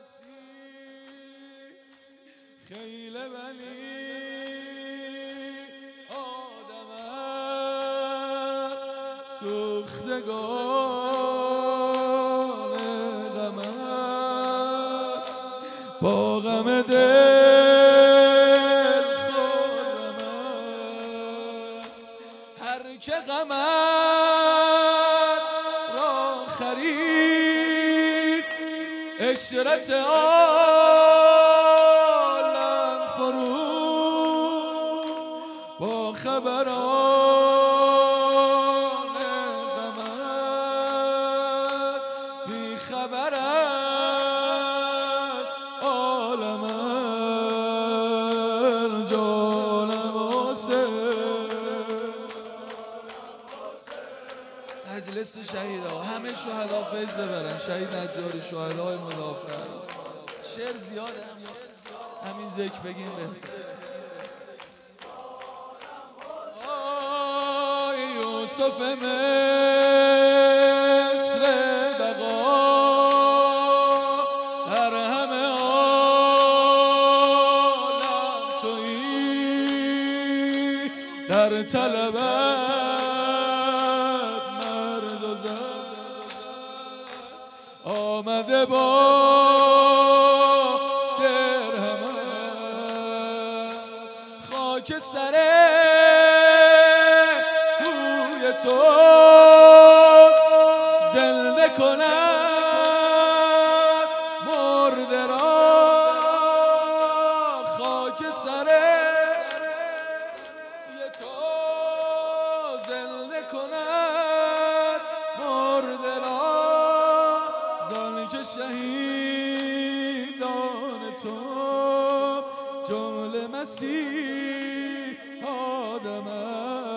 خیل ولی آدم سوختگان غمت با غم دل خورمت هر که غمت را خرید عشرت عالم فرو با خبران غمت بی خبر از عالم جانم مجلس شهیدا همه شهدا فیض ببرن. شهید نجاری، شهدای مدافع. شعر زیاده، همین ذکر بگیم بهتر. آی یوسف مصر بقا در همه عالم تویی، در طلبت آمده با درهمت خاک سر کوی تو زنده کند مرده را، خاک سر کوی تو زنده کند مرده را، که شهیدان تو جمله مسیح آدم